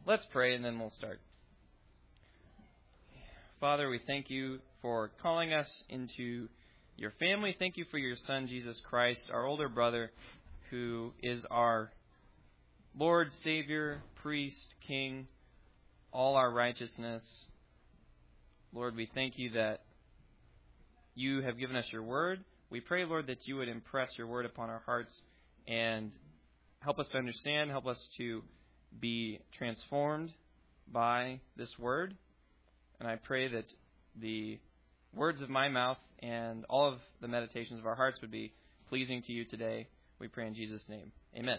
Let's pray and then we'll start. Father, we thank you for calling us into your family. Thank you for your Son, Jesus Christ, our older brother, who is our Lord, Savior, priest, King, all our righteousness. Lord, we thank you that you have given us your word. We pray, Lord, that you would impress your word upon our hearts and help us to understand, help us to be transformed by this word. And I pray that the words of my mouth and all of the meditations of our hearts would be pleasing to you today. We pray in Jesus' name. Amen.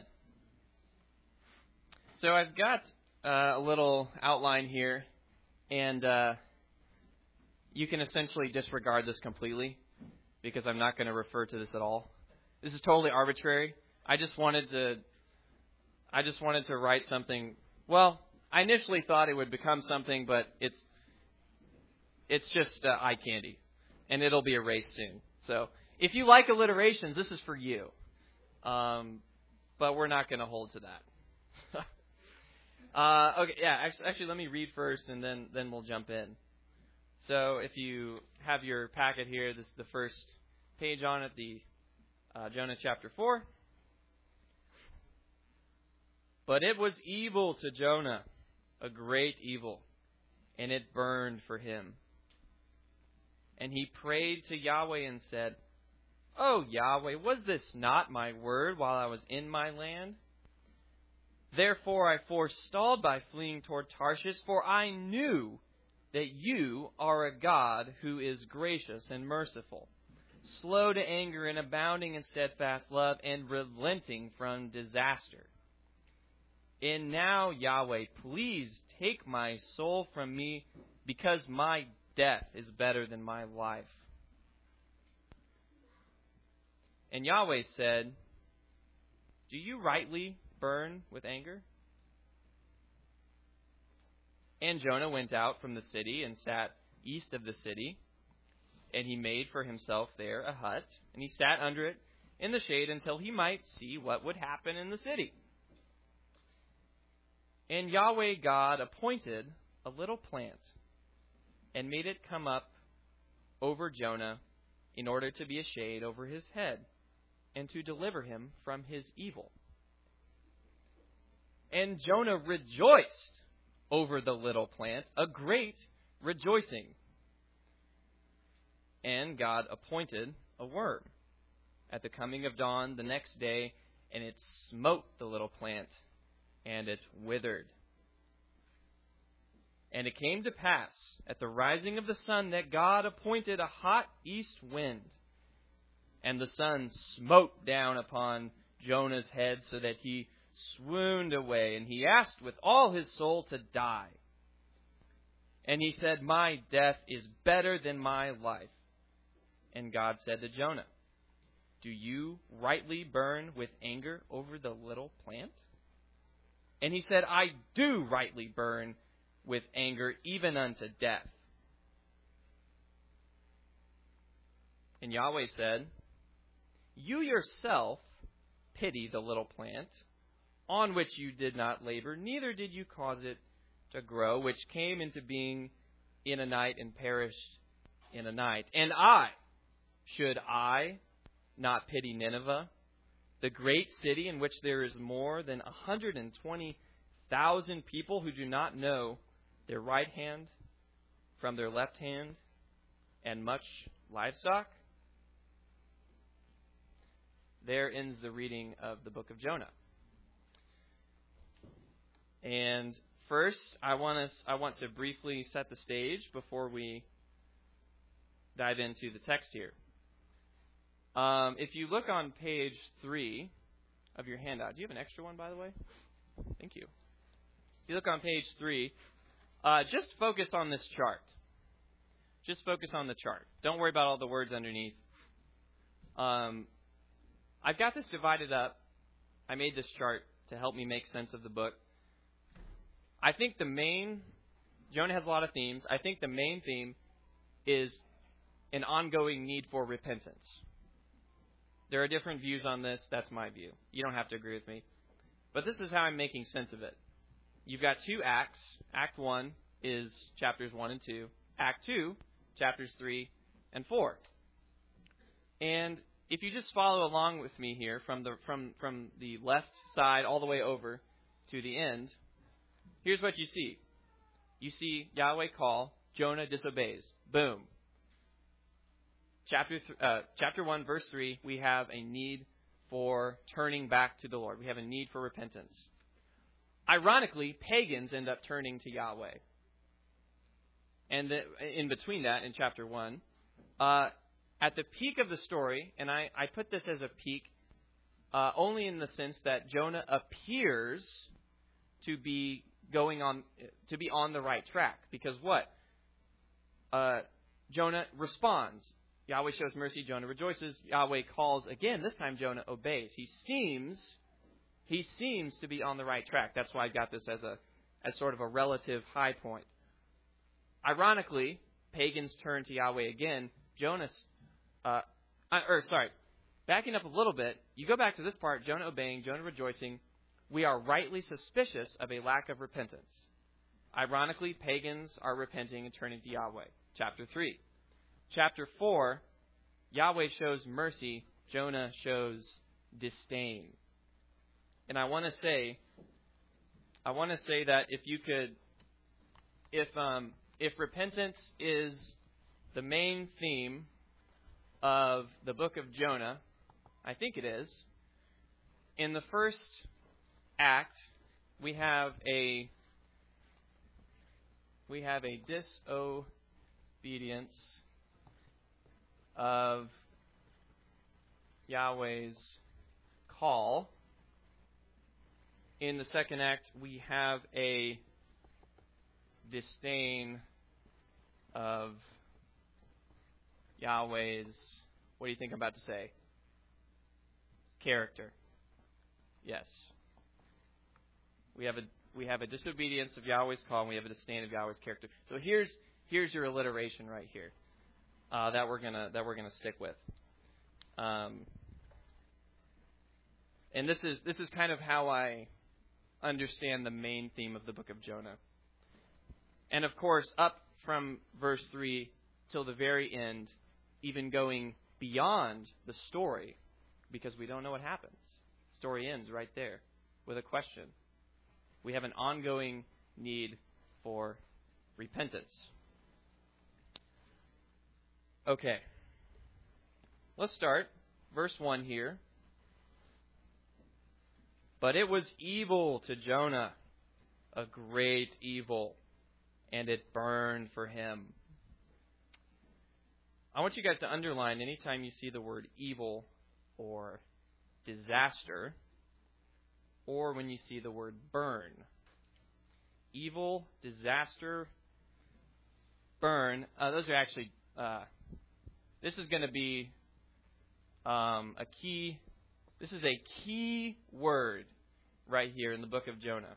So I've got a little outline here, and you can essentially disregard this completely because I'm not going to refer to this at all. This is totally arbitrary. I just wanted to write something. Well, I initially thought it would become something, but it's just eye candy, and it'll be erased soon. So if you like alliterations, this is for you. But we're not going to hold to that. Okay, yeah. Actually, let me read first, and then we'll jump in. So if you have your packet here, this is the first page on it, the Jonah chapter 4. But it was evil to Jonah, a great evil, and it burned for him. And he prayed to Yahweh and said, "O Yahweh, was this not my word while I was in my land? Therefore I forestalled by fleeing toward Tarshish, for I knew that you are a God who is gracious and merciful, slow to anger and abounding in steadfast love, and relenting from disaster. And now, Yahweh, please take my soul from me, because my death is better than my life." And Yahweh said, "Do you rightly burn with anger?" And Jonah went out from the city and sat east of the city, and he made for himself there a hut, and he sat under it in the shade until he might see what would happen in the city. And Yahweh God appointed a little plant and made it come up over Jonah in order to be a shade over his head and to deliver him from his evil. And Jonah rejoiced over the little plant, a great rejoicing. And God appointed a worm at the coming of dawn the next day, and it smote the little plant, and it withered. And it came to pass at the rising of the sun that God appointed a hot east wind, and the sun smote down upon Jonah's head so that he swooned away, and he asked with all his soul to die. And he said, "My death is better than my life." And God said to Jonah, "Do you rightly burn with anger over the little plant?" And he said, "I do rightly burn with anger, even unto death." And Yahweh said, "You yourself pity the little plant, on which you did not labor, neither did you cause it to grow, which came into being in a night and perished in a night. And should I not pity Nineveh, the great city in which there is more than 120,000 people who do not know their right hand from their left hand, and much livestock?" There ends the reading of the book of Jonah. And first, I want to briefly set the stage before we dive into the text here. If you look on page 3 of your handout, do you have an extra one, by the way? Thank you. If you look on page 3, just focus on this chart. Just focus on the chart. Don't worry about all the words underneath. I've got this divided up. I made this chart to help me make sense of the book. I think Jonah has a lot of themes. I think the main theme is an ongoing need for repentance. There are different views on this. That's my view. You don't have to agree with me. But this is how I'm making sense of it. you've got two acts. Act 1 is chapters 1 and 2. Act 2, chapters 3 and 4. And if you just follow along with me here from the left side all the way over to the end, here's what you see. You see Yahweh call, Jonah disobeys. Boom. Chapter 1, verse 3, we have a need for turning back to the Lord. We have a need for repentance. Ironically, pagans end up turning to Yahweh. And in between that, in chapter 1, at the peak of the story, and I put this as a peak only in the sense that Jonah appears to be on the right track. Because what? Jonah responds. Yahweh shows mercy, Jonah rejoices. Yahweh calls again. This time Jonah obeys. He seems to be on the right track. That's why I got this as sort of a relative high point. Ironically, pagans turn to Yahweh again. Backing up a little bit, you go back to this part, Jonah obeying, Jonah rejoicing. We are rightly suspicious of a lack of repentance. Ironically, pagans are repenting and turning to Yahweh. Chapter 3. Chapter 4, Yahweh shows mercy, Jonah shows disdain. And I want to say that if repentance is the main theme of the book of Jonah, I think it is. In the first act, we have a disobedience of Yahweh's call. In the second act, we have a disdain of Yahweh's, what do you think I'm about to say? Character. Yes. We have a disobedience of Yahweh's call, and we have a disdain of Yahweh's character. So here's your alliteration right here that we're gonna stick with. And this is kind of how I understand the main theme of the book of Jonah. And of course, up from verse 3 till the very end, even going beyond the story, because we don't know what happens. The story ends right there with a question. We have an ongoing need for repentance. Okay. Let's start. Verse 1 here. But it was evil to Jonah, a great evil, and it burned for him. I want you guys to underline anytime you see the word evil or disaster, or when you see the word burn. Evil, disaster, burn. Those are actually, this is going to be a key. This is a key word right here in the book of Jonah.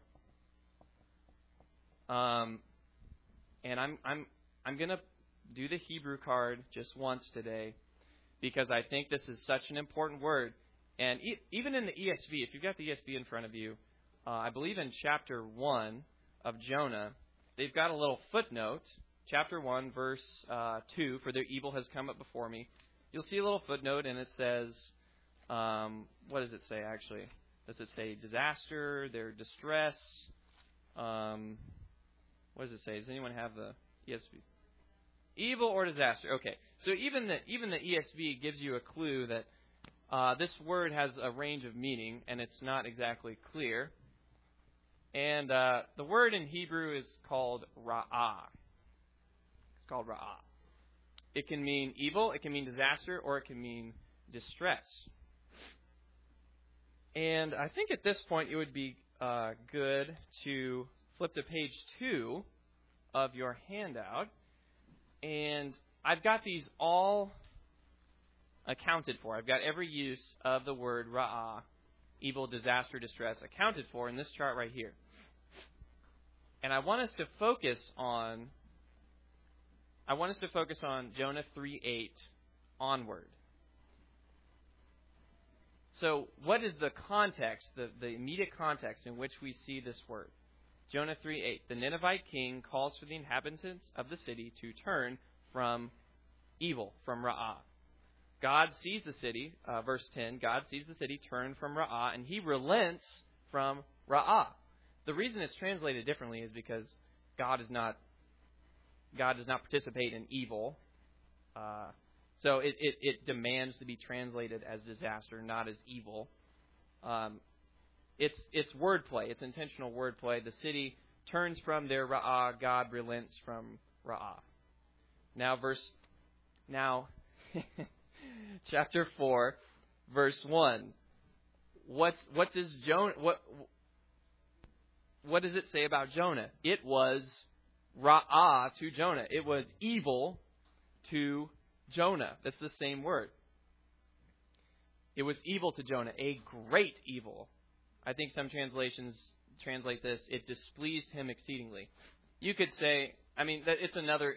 And I'm going to do the Hebrew card just once today because I think this is such an important word. And even in the ESV, if you've got the ESV in front of you, I believe in chapter 1 of Jonah, they've got a little footnote. Chapter 1, verse 2, for their evil has come up before me. You'll see a little footnote, and it says, what does it say, actually? Does it say disaster, their distress? What does it say? Does anyone have the ESV? Evil or disaster. Okay. So even the ESV gives you a clue that this word has a range of meaning, and it's not exactly clear. And the word in Hebrew is called ra'ah. It's called ra'ah. It can mean evil, it can mean disaster, or it can mean distress. And I think at this point it would be good to flip to page 2 of your handout. And I've got these all accounted for. I've got every use of the word ra'ah, evil, disaster, distress, accounted for in this chart right here. And I want us to focus on Jonah 3:8 onward. So what is the context, the immediate context in which we see this word? Jonah 3:8. The Ninevite king calls for the inhabitants of the city to turn from evil, from Ra'ah. God sees the city, verse 10, God sees the city turn from Ra'ah, and he relents from Ra'ah. The reason it's translated differently is because God does not participate in evil. So it demands to be translated as disaster, not as evil. It's wordplay. It's intentional wordplay. The city turns from their Ra'ah. God relents from Ra'ah. Now, chapter 4, verse 1. What does it say about Jonah? It was Ra'ah to Jonah. It was evil to Jonah. That's the same word. It was evil to Jonah, a great evil. I think some translations translate this, it displeased him exceedingly. You could say, it's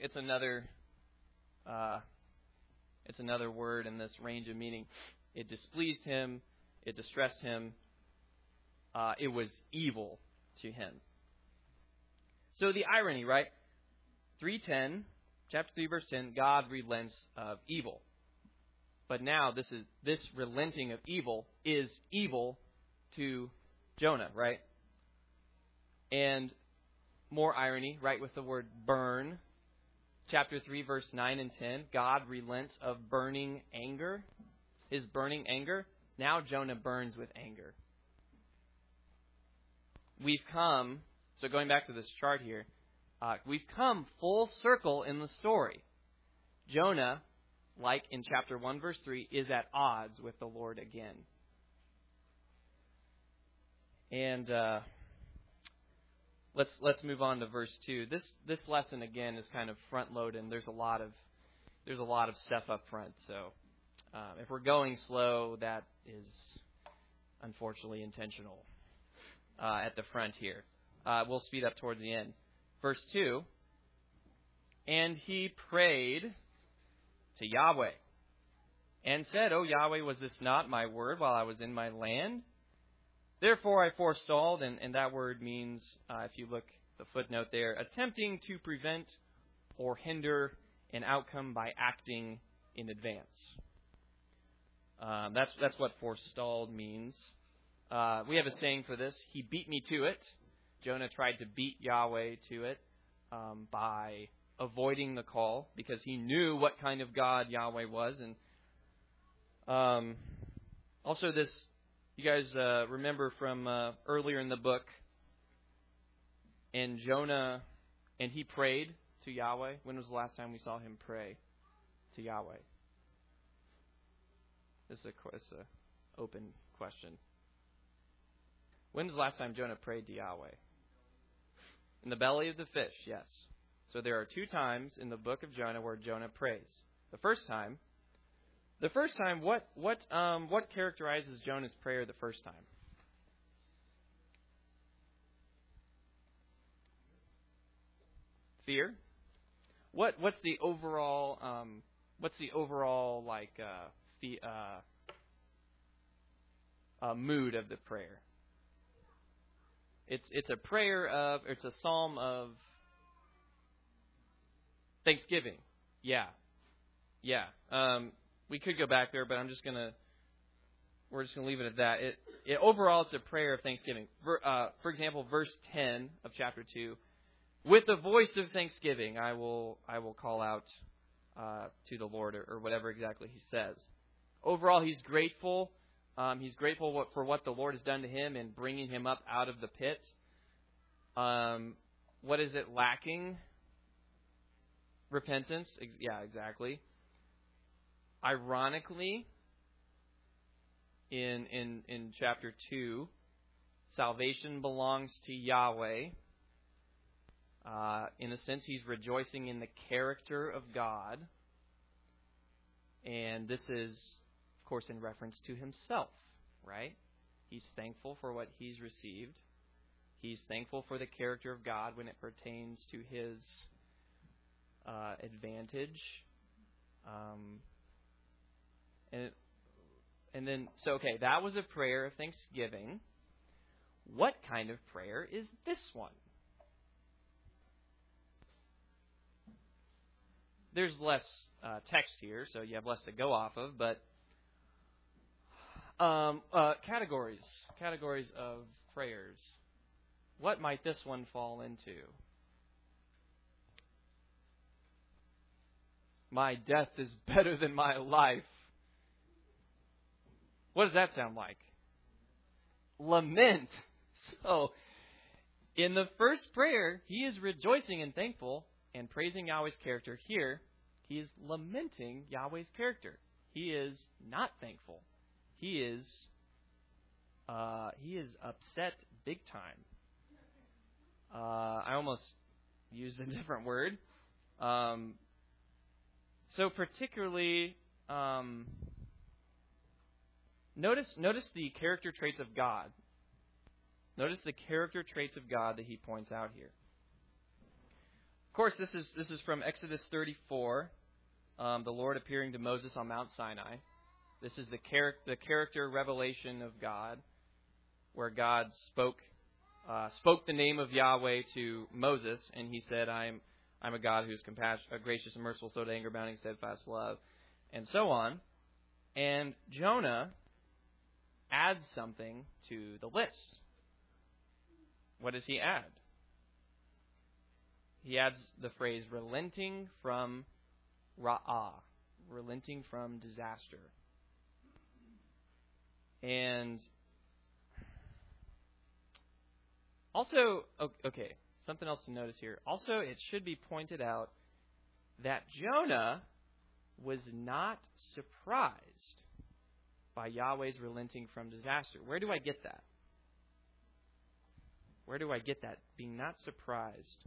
another word in this range of meaning. It displeased him. It distressed him. It was evil to him. So the irony, right? 3:10, chapter 3, verse 10, God relents of evil. But now this relenting of evil is evil to Jonah, right? And more irony, right, with the word burn. Chapter 3, verse 9 and 10, God relents of burning anger, his burning anger. Now Jonah burns with anger. So going back to this chart here, we've come full circle in the story. Jonah, like in chapter 1, verse 3, is at odds with the Lord again. And let's move on to verse 2. This lesson again is kind of front loaded, and there's a lot of stuff up front. So if we're going slow, that is unfortunately intentional at the front here. We'll speed up towards the end. Verse 2. And he prayed to Yahweh and said, "O Yahweh, was this not my word while I was in my land? Therefore I forestalled," and that word means, if you look the footnote there, attempting to prevent or hinder an outcome by acting in advance. That's what forestalled means. We have a saying for this: he beat me to it. Jonah tried to beat Yahweh to it by avoiding the call because he knew what kind of God Yahweh was. And also this, you guys remember from earlier in the book, and Jonah, and he prayed to Yahweh. When was the last time we saw him pray to Yahweh? This is an open question. When was the last time Jonah prayed to Yahweh? In the belly of the fish, yes. So there are 2 times in the book of Jonah where Jonah prays. The first time, what characterizes Jonah's prayer the first time? Fear. What's the overall mood of the prayer? It's a prayer it's a psalm of thanksgiving. Yeah. We could go back there, but we're just gonna leave it at that. Overall, it's a prayer of thanksgiving. For example, verse 10 of chapter 2, with the voice of thanksgiving, I will call out to the Lord, or whatever exactly he says. Overall, he's grateful. He's grateful for what the Lord has done to him in bringing him up out of the pit. What is it lacking? Repentance. Yeah, exactly. Ironically, in chapter 2, salvation belongs to Yahweh. In a sense, he's rejoicing in the character of God. And this is, of course, in reference to himself, right? He's thankful for what he's received. He's thankful for the character of God when it pertains to his advantage. And then, that was a prayer of thanksgiving. What kind of prayer is this one? there's less text here, so you have less to go off of. But categories of prayers. What might this one fall into? My death is better than my life. What does that sound like? Lament. So, in the first prayer, he is rejoicing and thankful and praising Yahweh's character. Here, he is lamenting Yahweh's character. He is not thankful. He is upset big time. I almost used a different word. So particularly, notice the character traits of God. Notice the character traits of God that he points out here. Of course, this is from Exodus 34, the Lord appearing to Moses on Mount Sinai. This is the character revelation of God, where God spoke the name of Yahweh to Moses, and he said, I'm a God who's gracious and merciful, slow to anger, abounding in steadfast love, and so on. And Jonah adds something to the list. What does he add? He adds the phrase, relenting from ra'ah, relenting from disaster. And also, okay, something else to notice here. Also, it should be pointed out that Jonah was not surprised by Yahweh's relenting from disaster. Where do I get that? Where do I get that? Being not surprised.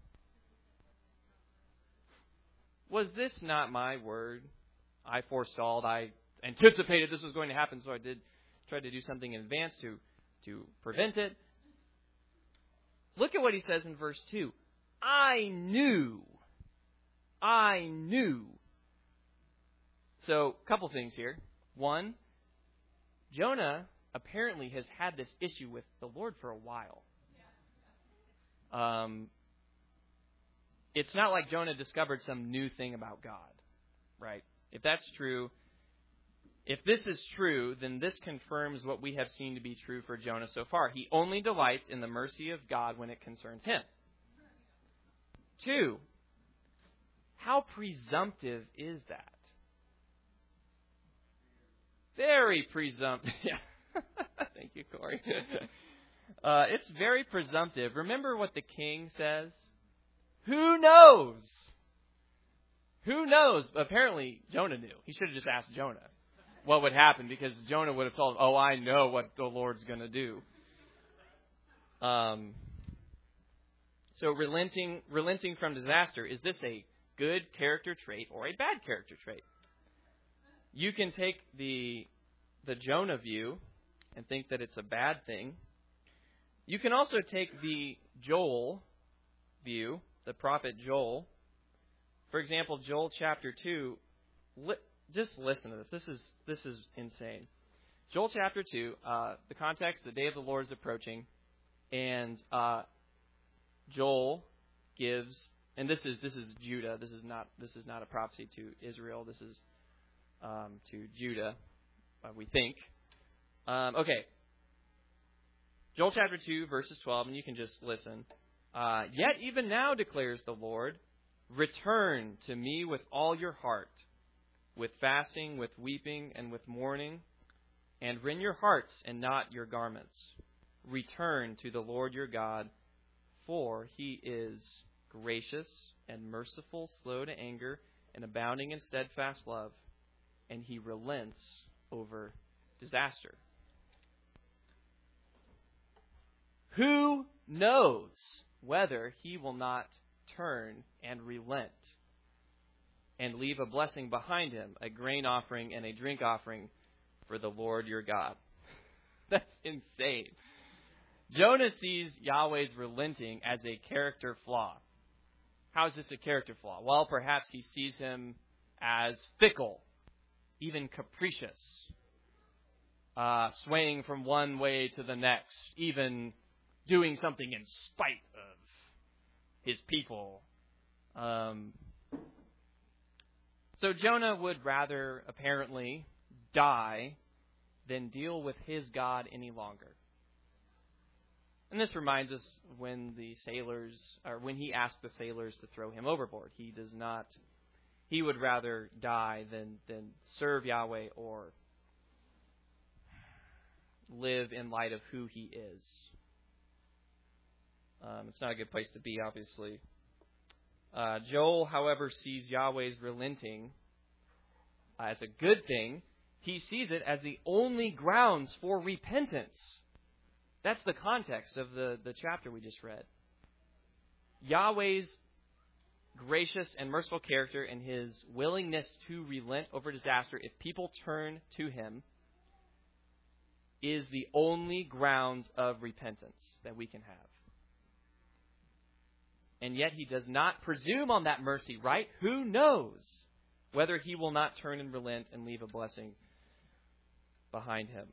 Was this not my word? I forestalled. I anticipated this was going to happen, so I tried to do something in advance to prevent it. Look at what he says in verse 2. I knew. So, a couple things here. One, Jonah apparently has had this issue with the Lord for a while. It's not like Jonah discovered some new thing about God, right? If that's true, if this is true, then this confirms what we have seen to be true for Jonah so far. He only delights in the mercy of God when it concerns him. 2, how presumptive is that? Very presumptive. Yeah. Thank you, Corey. It's very presumptive. Remember what the king says? Who knows? Who knows? Apparently, Jonah knew. He should have just asked Jonah what would happen, because Jonah would have told him, oh, I know what the Lord's going to do. So relenting from disaster, is this a good character trait or a bad character trait? You can take the Jonah view and think that it's a bad thing. You can also take the Joel view, the prophet Joel. For example, Joel chapter 2. Just listen to this. This is insane. Joel chapter 2. The context: the day of the Lord is approaching, and Joel gives, and this is Judah. This is not a prophecy to Israel. This is to Judah. We think. Okay. Joel chapter 2, verses 12, and you can just listen. Yet even now, declares the Lord, return to me with all your heart, with fasting, with weeping, and with mourning, and rend your hearts and not your garments. Return to the Lord your God, for he is gracious and merciful, slow to anger, and abounding in steadfast love, and he relents over disaster. Who knows whether he will not turn and relent and leave a blessing behind him, a grain offering and a drink offering for the Lord your God? That's insane. Jonah sees Yahweh's relenting as a character flaw. How is this a character flaw? Well, perhaps he sees him as fickle, even capricious, swaying from one way to the next, even doing something in spite of his people. So Jonah would rather, apparently, die than deal with his God any longer. And this reminds us when when he asked the sailors to throw him overboard. He would rather die than serve Yahweh or live in light of who he is. It's not a good place to be, obviously. Joel, however, sees Yahweh's relenting as a good thing. He sees it as the only grounds for repentance. That's the context of the chapter we just read. Yahweh's gracious and merciful character and his willingness to relent over disaster if people turn to him is the only grounds of repentance that we can have. And yet he does not presume on that mercy, right? Who knows whether he will not turn and relent and leave a blessing behind him.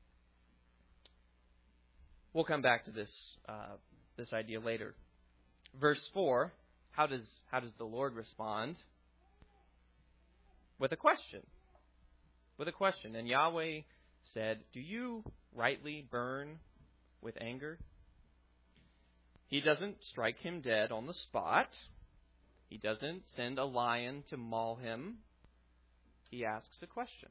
We'll come back to this idea later. Verse 4, how does the Lord respond? With a question. With a question. And Yahweh said, "Do you rightly burn with anger?" He doesn't strike him dead on the spot. He doesn't send a lion to maul him. He asks a question.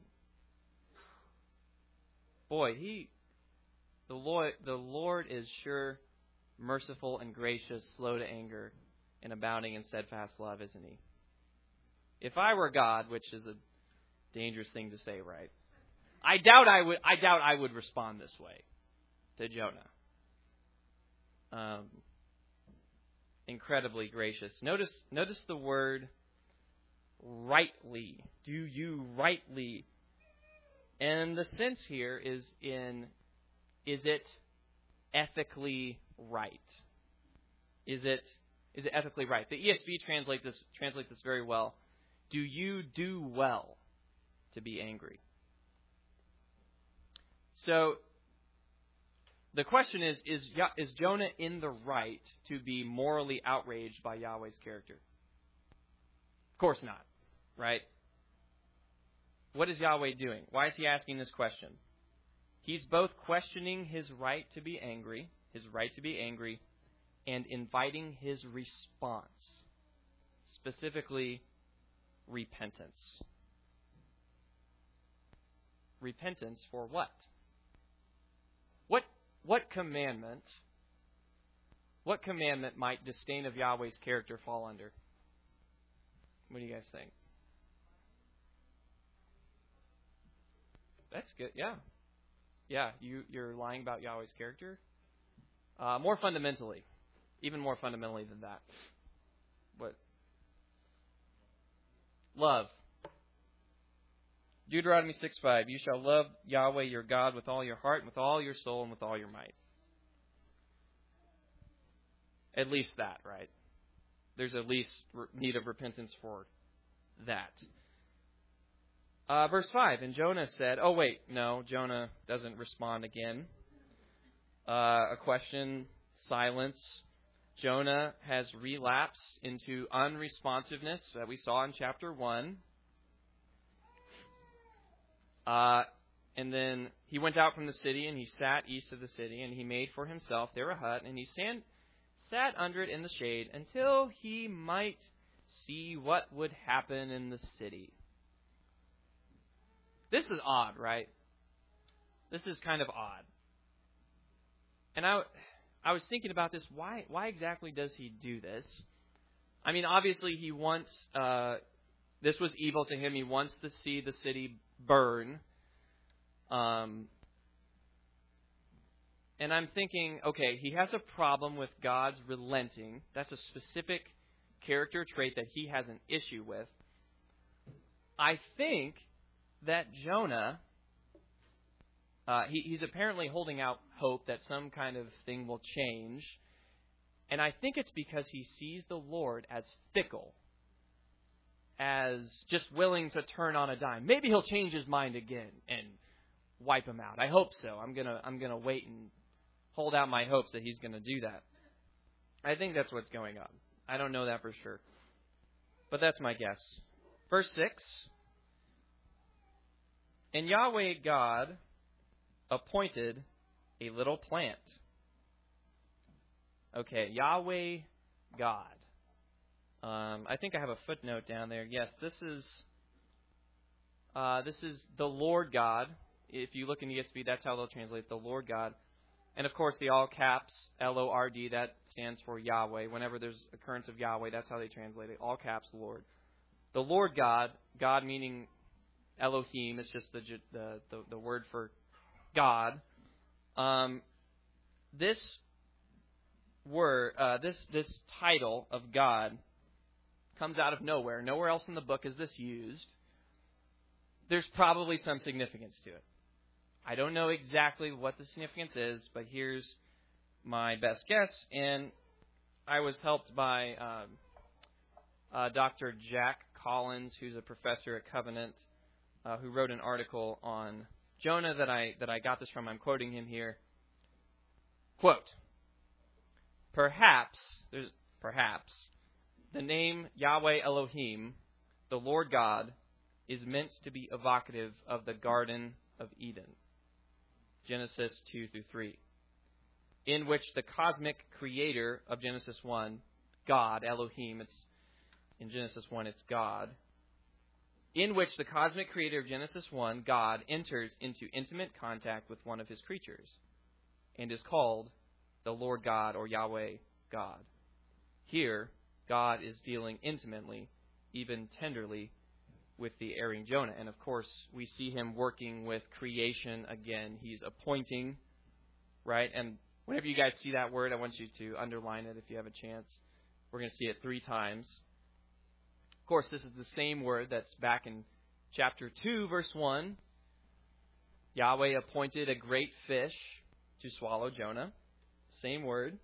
Boy, the Lord is sure merciful and gracious, slow to anger, and abounding in steadfast love, isn't he? If I were God, which is a dangerous thing to say, right? I doubt I would respond this way to Jonah. Incredibly gracious. Notice the word rightly. Do you rightly? And the sense here is it ethically right? Is it ethically right? The ESV translates this very well. Do you do well to be angry? So the question is Jonah in the right to be morally outraged by Yahweh's character? Of course not, right? What is Yahweh doing? Why is he asking this question? He's both questioning his right to be angry, and inviting his response, specifically repentance. Repentance for what? What commandment might disdain of Yahweh's character fall under? What do you guys think? That's good. Yeah. Yeah, you're lying about Yahweh's character? More fundamentally. Even more fundamentally than that. What? Love. Deuteronomy 6:5. You shall love Yahweh your God with all your heart, with all your soul, and with all your might. At least that, right? There's at least need of repentance for that. Verse 5. And Jonah said, oh wait, no, Jonah doesn't respond again. A question, silence. Jonah has relapsed into unresponsiveness that we saw in chapter 1. And then he went out from the city, and he sat east of the city, and he made for himself there a hut, and he sat under it in the shade until he might see what would happen in the city. This is odd, right? This is kind of odd. And I was thinking about this. Why exactly does he do this? I mean, obviously he wants, this was evil to him. He wants to see the city burn. And I'm thinking, okay, he has a problem with God's relenting. That's a specific character trait that he has an issue with. I think that Jonah, he's apparently holding out hope that some kind of thing will change. And I think it's because he sees the Lord as fickle, as just willing to turn on a dime. Maybe he'll change his mind again and wipe him out. I hope so. I'm gonna wait and hold out my hopes that he's gonna do that. I think that's what's going on. I don't know that for sure, but that's my guess. Verse 6. And Yahweh God appointed a little plant. Okay, Yahweh God. I think I have a footnote down there. Yes, this is the Lord God. If you look in ESV, that's how they'll translate the Lord God. And of course, the all caps Lord, that stands for Yahweh. Whenever there's occurrence of Yahweh, that's how they translate it. All caps Lord. The Lord God, God meaning Elohim, it's just the word for God. This word, this title of God comes out of nowhere. Nowhere else in the book is this used. There's probably some significance to it. I don't know exactly what the significance is, but here's my best guess. And I was helped by Dr. Jack Collins, who's a professor at Covenant, who wrote an article on Jonah that I got this from. I'm quoting him here. Quote, perhaps the name Yahweh Elohim, the Lord God, is meant to be evocative of the Garden of Eden, Genesis 2-3, in which the cosmic creator of Genesis 1, God, Elohim, in Genesis 1 it's God, in which the cosmic creator of Genesis 1, God, enters into intimate contact with one of his creatures and is called the Lord God or Yahweh God. Here, God is dealing intimately, even tenderly, with the erring Jonah. And of course, we see him working with creation again. He's appointing, right? And whenever you guys see that word, I want you to underline it if you have a chance. We're going to see it 3 times. Of course, this is the same word that's back in chapter 2, verse 1. Yahweh appointed a great fish to swallow Jonah. Same word.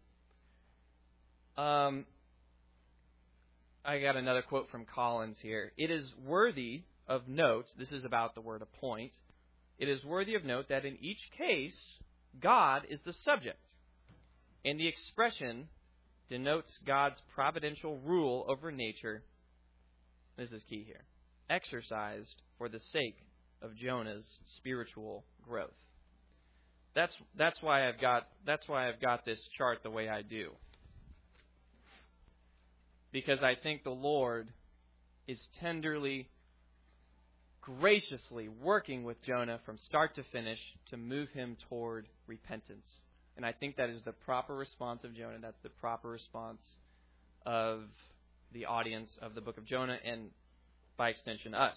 I got another quote from Collins here. It is worthy of note, this is about the word appoint, it is worthy of note that in each case, God is the subject, and the expression denotes God's providential rule over nature, this is key here, exercised for the sake of Jonah's spiritual growth. That's why I've got this chart the way I do. Because I think the Lord is tenderly, graciously working with Jonah from start to finish to move him toward repentance. And I think that is the proper response of Jonah. That's the proper response of the audience of the book of Jonah and, by extension, us.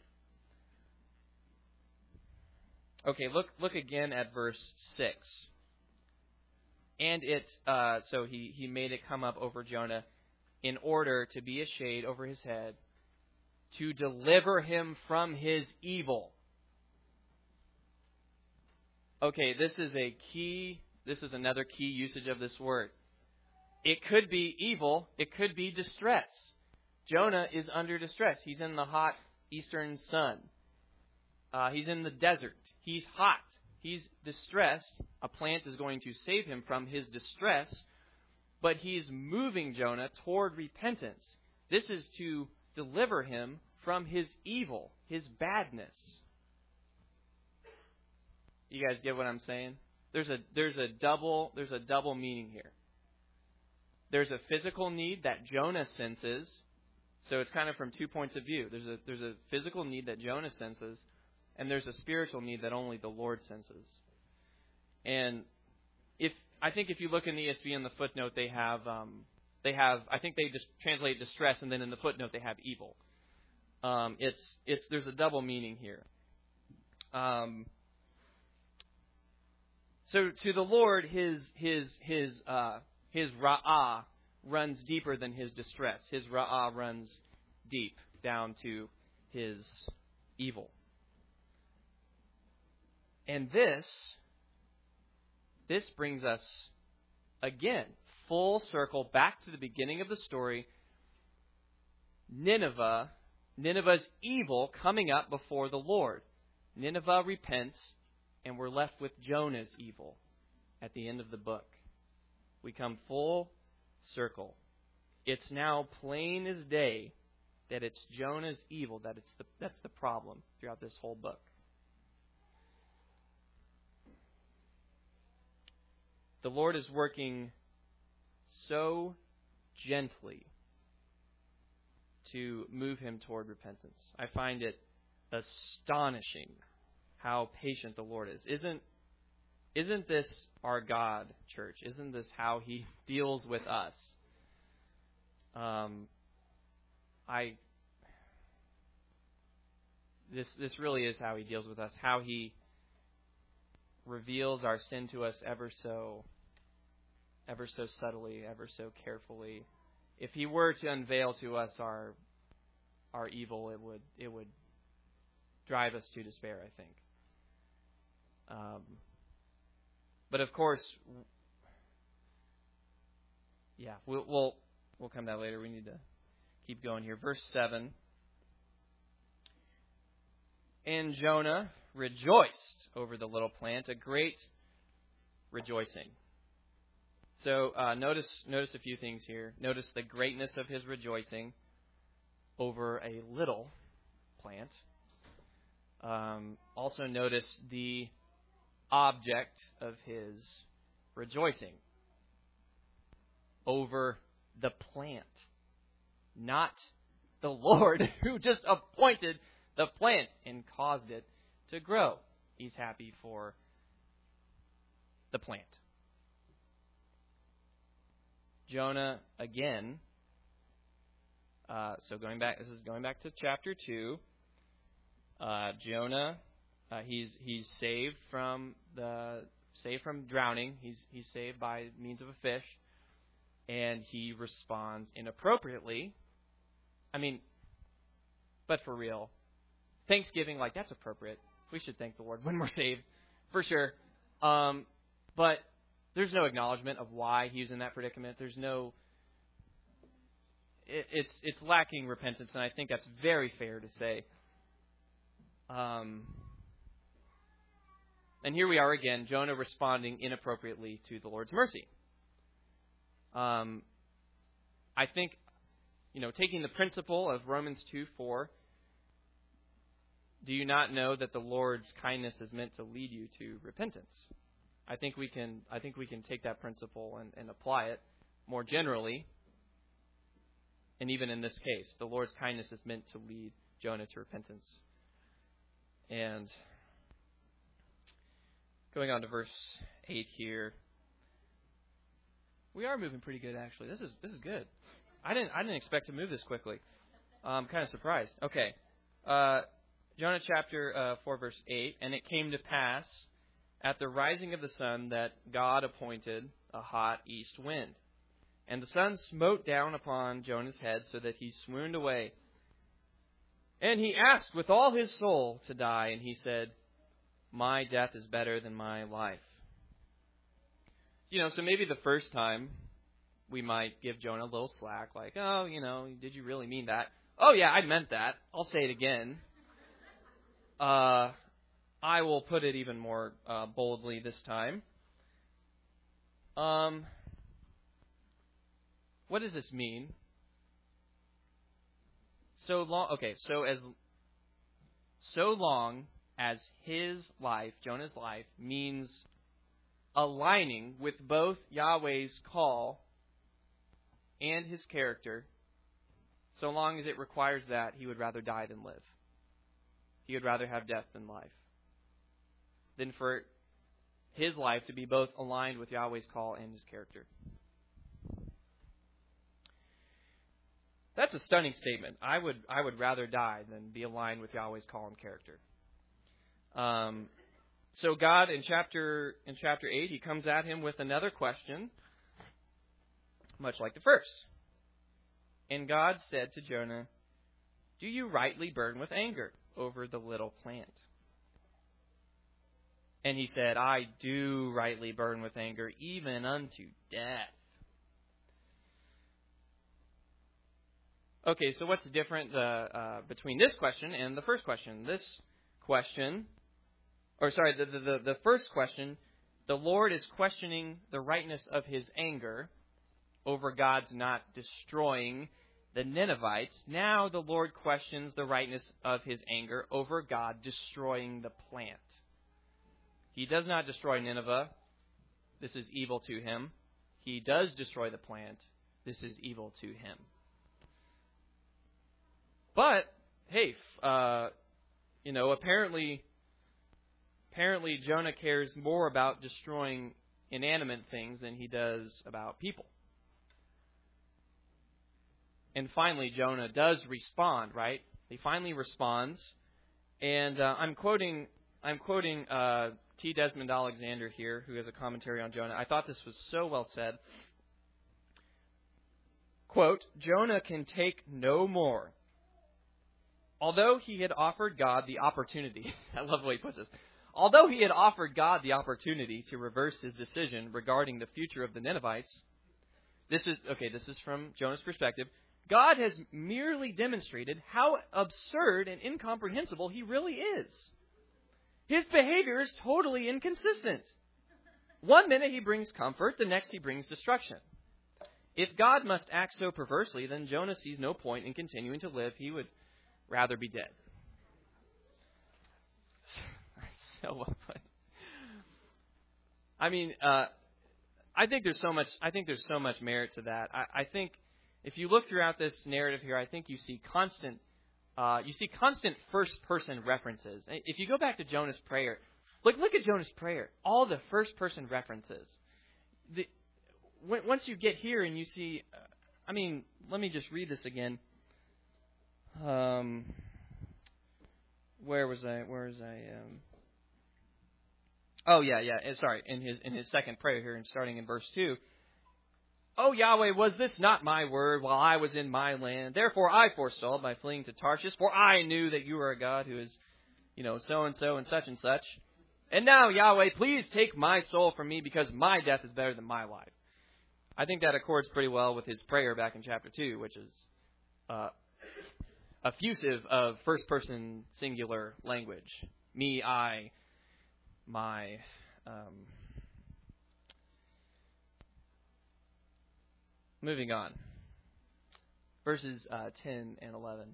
Okay, look again at verse 6. And so he made it come up over Jonah in order to be a shade over his head, to deliver him from his evil. Okay, this is another key usage of this word. It could be evil, it could be distress. Jonah is under distress. He's in the hot eastern sun. He's in the desert. He's hot. He's distressed. A plant is going to save him from his distress. But he's moving Jonah toward repentance. This is to deliver him from his evil, his badness. You guys get what I'm saying? There's a double meaning here. There's a physical need that Jonah senses. So it's kind of from 2 points of view. There's a physical need that Jonah senses, and there's a spiritual need that only the Lord senses. And I think if you look in the ESV in the footnote, they have I think they just translate distress, and then in the footnote they have evil. There's a double meaning here. So to the Lord, his ra'ah runs deeper than his distress. His ra'ah runs deep down to his evil. And this brings us, again, full circle back to the beginning of the story. Nineveh's evil coming up before the Lord. Nineveh repents, and we're left with Jonah's evil at the end of the book. We come full circle. It's now plain as day that it's Jonah's evil that's the problem throughout this whole book. The Lord is working so gently to move him toward repentance. I find it astonishing how patient the Lord is. Isn't this our God, church? Isn't this how he deals with us? This really is how he deals with us, how he reveals our sin to us ever so subtly, ever so carefully. If he were to unveil to us our evil, it would drive us to despair, I think. But of course, we'll come to that later. We need to keep going here. Verse 7. And Jonah rejoiced over the little plant, a great rejoicing. So notice a few things here. Notice the greatness of his rejoicing over a little plant. Also notice the object of his rejoicing over the plant, not the Lord who just appointed the plant and caused it to grow. He's happy for the plant. Jonah again. So going back to chapter 2. Jonah, he's saved from drowning. He's saved by means of a fish, and he responds inappropriately. I mean, but for real, Thanksgiving, that's appropriate. We should thank the Lord when we're saved, for sure. But there's no acknowledgement of why he's in that predicament. There's no. It's lacking repentance, and I think that's very fair to say. And here we are again, Jonah responding inappropriately to the Lord's mercy. I think, taking the principle of Romans 2:4, do you not know that the Lord's kindness is meant to lead you to repentance? I think we can take that principle and apply it more generally. And even in this case, the Lord's kindness is meant to lead Jonah to repentance. And going on to verse 8 here. We are moving pretty good, actually. This is good. I didn't expect to move this quickly. I'm kind of surprised. Okay. Jonah chapter 4, verse 8. And it came to pass at the rising of the sun that God appointed a hot east wind. And the sun smote down upon Jonah's head so that he swooned away. And he asked with all his soul to die, and he said, my death is better than my life. So maybe the first time we might give Jonah a little slack, like, did you really mean that? Oh, yeah, I meant that. I'll say it again. I will put it even more boldly this time. What does this mean? So long as his life, Jonah's life, means aligning with both Yahweh's call and his character, so long as it requires that, he would rather die than live. He would rather have death than life. Than for his life to be both aligned with Yahweh's call and his character. That's a stunning statement. I would rather die than be aligned with Yahweh's call and character. So God in chapter 8, he comes at him with another question, much like the first. And God said to Jonah, do you rightly burn with anger over the little plant? And he said, I do rightly burn with anger, even unto death. Okay, so what's different between this question and the first question? The first question, the Lord is questioning the rightness of his anger over God's not destroying the Ninevites, now the Lord questions the rightness of his anger over God destroying the plant. He does not destroy Nineveh. This is evil to him. He does destroy the plant. This is evil to him. But, hey, apparently Jonah cares more about destroying inanimate things than he does about people. And finally, Jonah does respond, right? He finally responds. And I'm quoting T. Desmond Alexander here, who has a commentary on Jonah. I thought this was so well said. Quote, Jonah can take no more. Although he had offered God the opportunity, I love the way he puts this. Although he had offered God the opportunity to reverse his decision regarding the future of the Ninevites, this is from Jonah's perspective, God has merely demonstrated how absurd and incomprehensible he really is. His behavior is totally inconsistent. One minute he brings comfort, the next he brings destruction. If God must act so perversely, then Jonah sees no point in continuing to live. He would rather be dead. So well put. I mean, I think there's so much merit to that. I think if you look throughout this narrative here, I think you see constant first-person references. If you go back to Jonah's prayer, look at Jonah's prayer. All the first-person references. Once you get here and you see, let me just read this again. Where was I? Oh yeah. Sorry. In his second prayer here, and starting in verse 2. O Yahweh, was this not my word while I was in my land? Therefore I forestalled by fleeing to Tarshish, for I knew that you are a God who is, so-and-so and such and such. And now, Yahweh, please take my soul from me, because my death is better than my life. I think that accords pretty well with his prayer back in chapter 2, which is effusive of first-person singular language. Me, I, my. Moving on. Verses 10 and 11.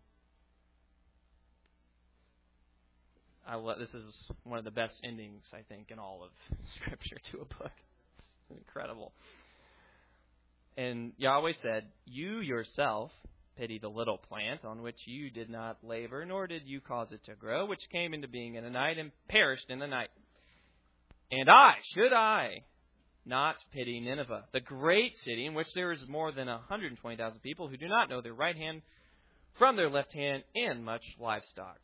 This is one of the best endings, I think, in all of Scripture to a book. It's incredible. And Yahweh said, You yourself pity the little plant on which you did not labor, nor did you cause it to grow, which came into being in a night and perished in the night. And should I not pity Nineveh, the great city in which there is more than 120,000 people who do not know their right hand from their left hand, and much livestock.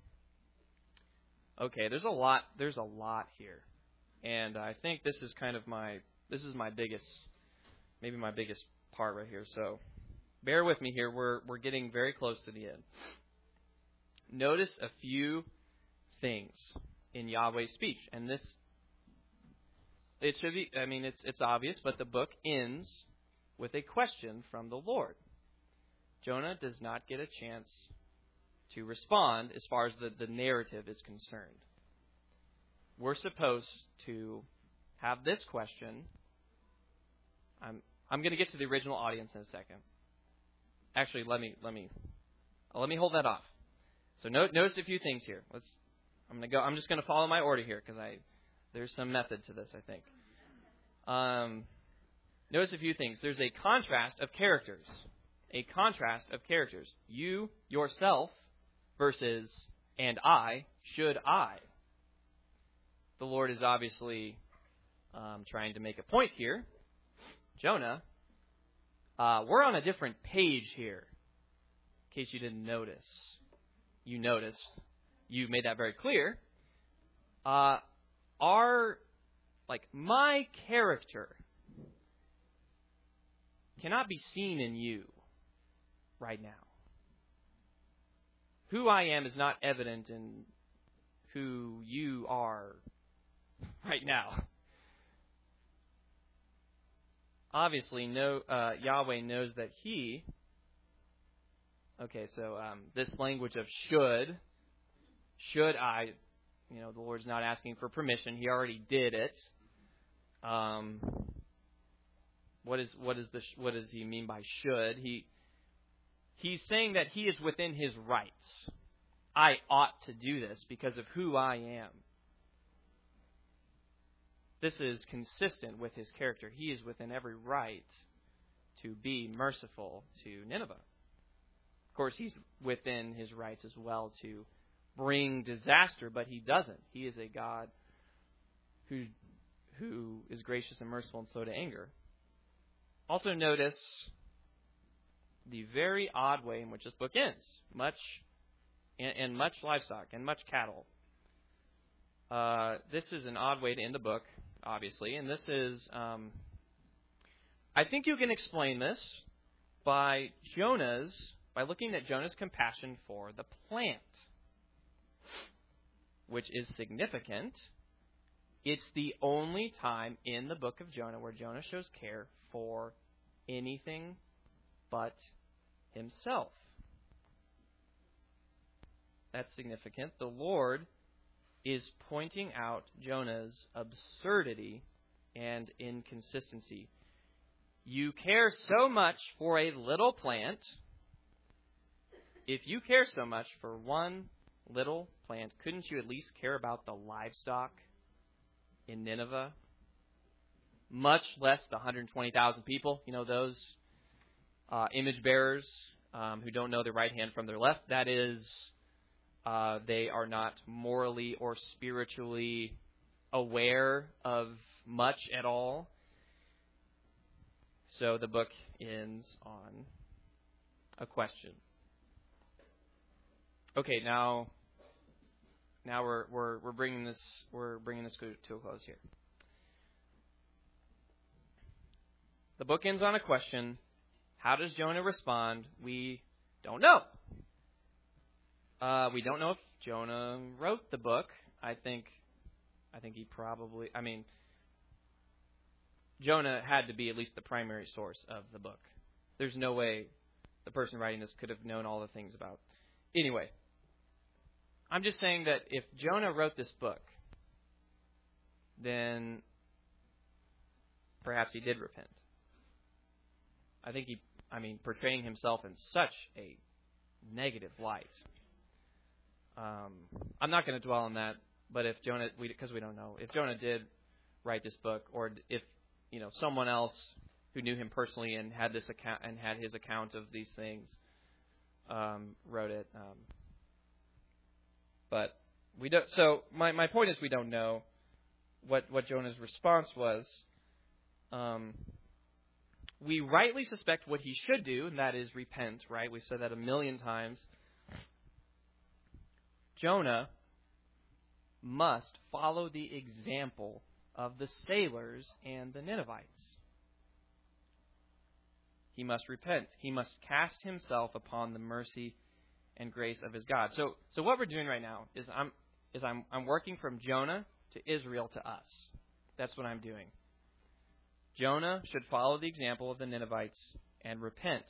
Okay, there's a lot here. And I think this is my biggest part right here. So bear with me here. We're getting very close to the end. Notice a few things in Yahweh's speech. And this, it should be, it's obvious, but the book ends with a question from the Lord. Jonah does not get a chance to respond as far as the narrative is concerned. We're supposed to have this question. I'm going to get to the original audience in a second. Actually, let me hold that off. So notice a few things here. I'm just going to follow my order here because there's some method to this, I think. Notice a few things. There's a contrast of characters. A contrast of characters. You, yourself, versus and I, should I. The Lord is obviously trying to make a point here. Jonah, we're on a different page here. In case you didn't notice. You noticed. You made that very clear. My character cannot be seen in you right now. Who I am is not evident in who you are right now. Obviously, Yahweh knows that He. Okay, so this language of should I, the Lord's not asking for permission. He already did it. What does He mean by should? He's saying that he is within his rights. I ought to do this because of who I am. This is consistent with his character. He is within every right to be merciful to Nineveh. Of course, he's within his rights as well to bring disaster, but he doesn't. He is a God who is gracious and merciful and slow to anger. Also notice the very odd way in which this book ends. Much livestock and much cattle. This is an odd way to end the book, obviously, and this is, I think you can explain this by looking at Jonah's compassion for the plant, which is significant. It's the only time in the book of Jonah where Jonah shows care for anything but himself. That's significant. The Lord is pointing out Jonah's absurdity and inconsistency. You care so much for a little plant. If you care so much for one little plant, couldn't you at least care about the livestock in Nineveh? Much less the 120,000 people, those image bearers who don't know their right hand from their left. That is, they are not morally or spiritually aware of much at all. So the book ends on a question. Okay, now we're bringing this to a close here. The book ends on a question. How does Jonah respond? We don't know. We don't know if Jonah wrote the book. I think he probably. Jonah had to be at least the primary source of the book. There's no way the person writing this could have known all the things about. Anyway, I'm just saying that if Jonah wrote this book, then perhaps he did repent. I think portraying himself in such a negative light. I'm not going to dwell on that, but if Jonah, because we don't know, if Jonah did write this book, or if someone else who knew him personally and had this account and had his account of these things wrote it, but we don't. So my point is, we don't know what Jonah's response was. We rightly suspect what he should do, and that is repent, right? We've said that 1,000,000 times. Jonah must follow the example of the sailors and the Ninevites. He must repent. He must cast himself upon the mercy and grace of his God. So what we're doing right now is I'm working from Jonah to Israel to us. That's what I'm doing. Jonah should follow the example of the Ninevites and repent.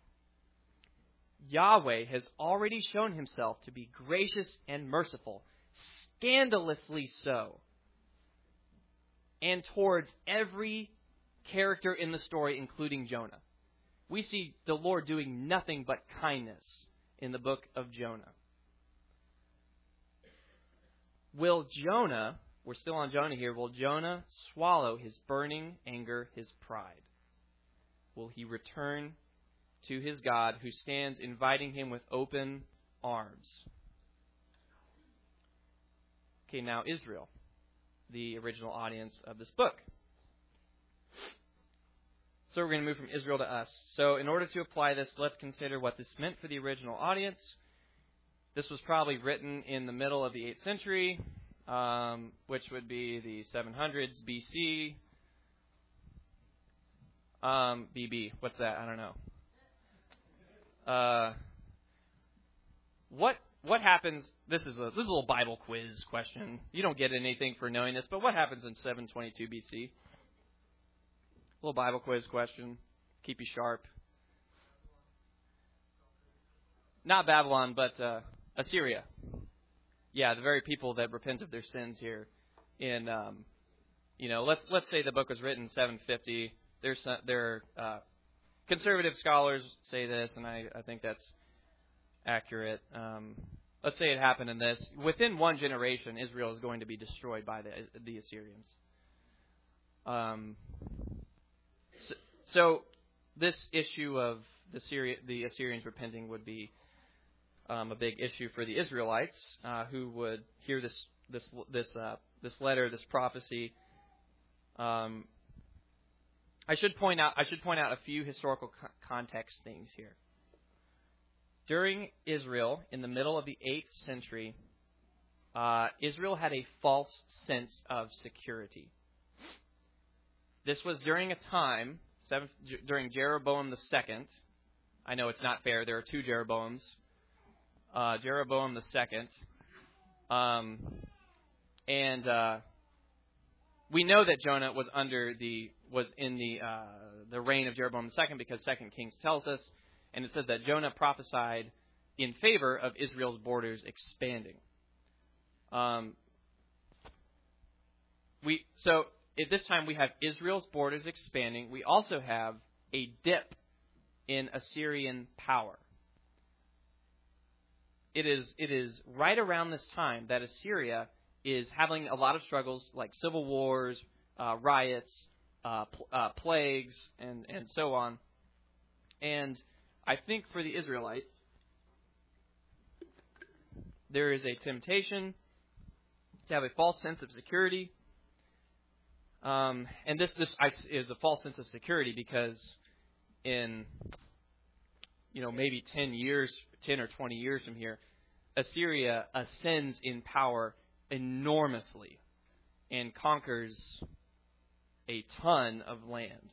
Yahweh has already shown himself to be gracious and merciful, scandalously so, and towards every character in the story, including Jonah. We see the Lord doing nothing but kindness in the book of Jonah. Will Jonah, we're still on Jonah here, will Jonah swallow his burning anger, his pride? Will he return to his God who stands inviting him with open arms? Okay, now Israel, the original audience of this book. So we're going to move from Israel to us. So in order to apply this, let's consider what this meant for the original audience. This was probably written in the middle of the 8th century, which would be the 700s BC. BB, what's that? I don't know. What happens? This is a little Bible quiz question. You don't get anything for knowing this, but what happens in 722 BC? Little Bible quiz question. Keep you sharp. Not Babylon, but Assyria. Yeah, the very people that repent of their sins here. In let's say the book was written in 750. They're conservative scholars say this, and I think that's accurate. Let's say it happened in this. Within one generation, Israel is going to be destroyed by the Assyrians. So this issue of the Assyrians repenting would be a big issue for the Israelites, who would hear this letter, this prophecy. I should point out a few historical context things here. During Israel, in the middle of the 8th century, Israel had a false sense of security. This was during a time, during Jeroboam II. I know it's not fair. There are two Jeroboams. Jeroboam II. We know that Jonah was in the reign of Jeroboam II because 2 Kings tells us, and it says that Jonah prophesied in favor of Israel's borders expanding. So at this time we have Israel's borders expanding. We also have a dip in Assyrian power. It is right around this time that Assyria is having a lot of struggles like civil wars, riots, plagues, and so on. And I think for the Israelites, there is a temptation to have a false sense of security. And this is a false sense of security because in maybe 10 or 20 years from here, Assyria ascends in power enormously and conquers a ton of land.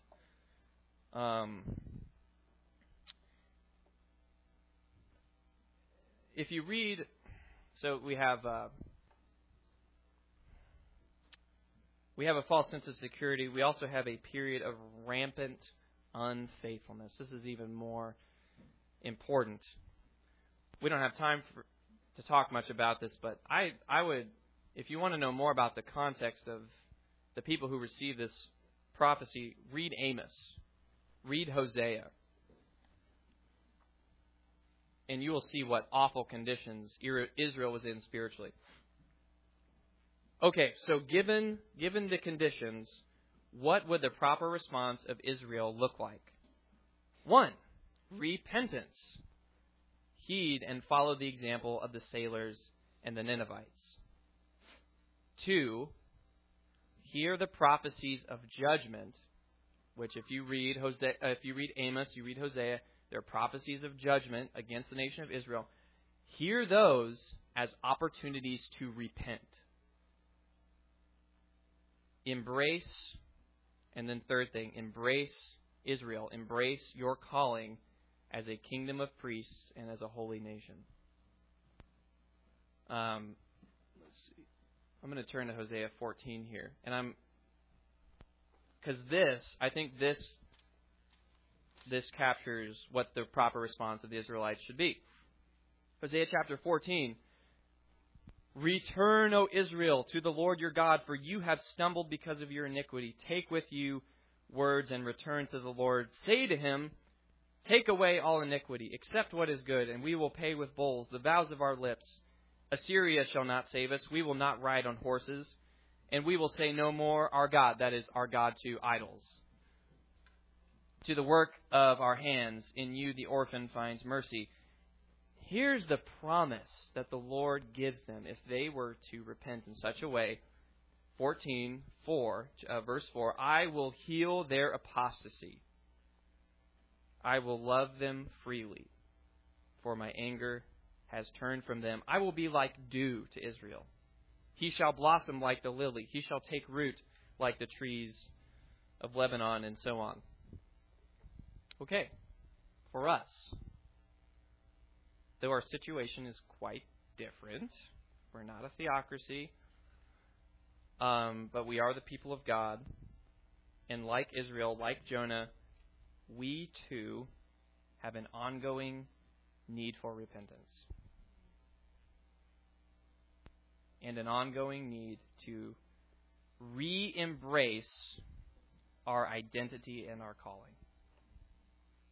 If you read, so we have a false sense of security. We also have a period of rampant unfaithfulness. This is even more important. We don't have time to talk much about this, but I would, if you want to know more about the context of the people who received this prophecy, read Amos, read Hosea, and you will see what awful conditions Israel was in spiritually. Okay, so given the conditions, what would the proper response of Israel look like? 1, repentance. Heed and follow the example of the sailors and the Ninevites. 2, hear the prophecies of judgment, which if you read Amos, you read Hosea, there are prophecies of judgment against the nation of Israel. Hear those as opportunities to repent. Embrace, and then third thing, embrace Israel. Embrace your calling as a kingdom of priests and as a holy nation. Let's see. I'm going to turn to Hosea 14 here, and because I think this captures what the proper response of the Israelites should be. Hosea chapter 14. Return, O Israel, to the Lord your God, for you have stumbled because of your iniquity. Take with you words and return to the Lord. Say to him, take away all iniquity, accept what is good, and we will pay with bulls the vows of our lips. Assyria shall not save us. We will not ride on horses, and we will say no more, our God, that is, our God to idols. To the work of our hands, in you the orphan finds mercy. Here's the promise that the Lord gives them if they were to repent in such a way. 14:4, verse 4, I will heal their apostasy. I will love them freely, for my anger has turned from them. I will be like dew to Israel. He shall blossom like the lily. He shall take root like the trees of Lebanon, and so on. Okay, for us, though our situation is quite different, we're not a theocracy, but we are the people of God, and like Israel, like Jonah, we too have an ongoing need for repentance and an ongoing need to re-embrace our identity and our calling.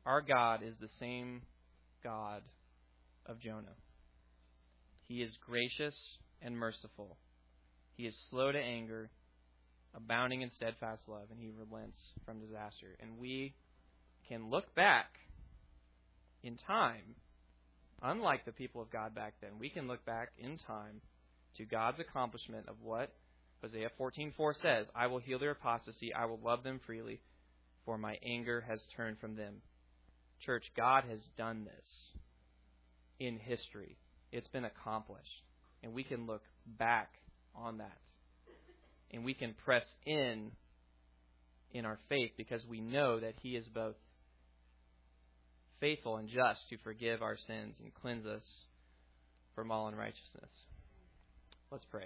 Our God is the same God of Jonah. He is gracious and merciful. He is slow to anger, abounding in steadfast love, and he relents from disaster. And we can look back in time, unlike the people of God back then. We can look back in time to God's accomplishment of what Hosea 14:4 says, I will heal their apostasy, I will love them freely, for my anger has turned from them. Church, God has done this in history. It's been accomplished. And we can look back on that. And we can press in our faith because we know that He is both faithful and just to forgive our sins and cleanse us from all unrighteousness. Let's pray.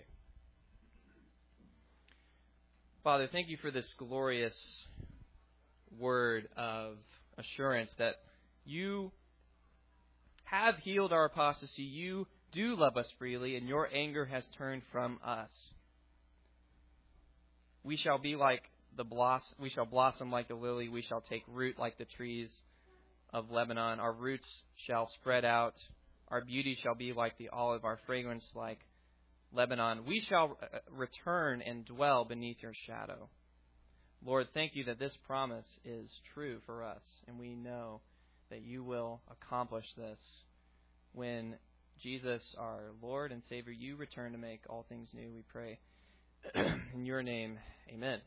Father, thank you for this glorious word of assurance that you have healed our apostasy. You do love us freely, and your anger has turned from us. We shall be like we shall blossom like the lily. We shall take root like the trees of Lebanon. Our roots shall spread out. Our beauty shall be like the olive, our fragrance like Lebanon. We shall return and dwell beneath your shadow. Lord, thank you that this promise is true for us, and we know that you will accomplish this when Jesus, our Lord and Savior, you return to make all things new, we pray. In your name, amen.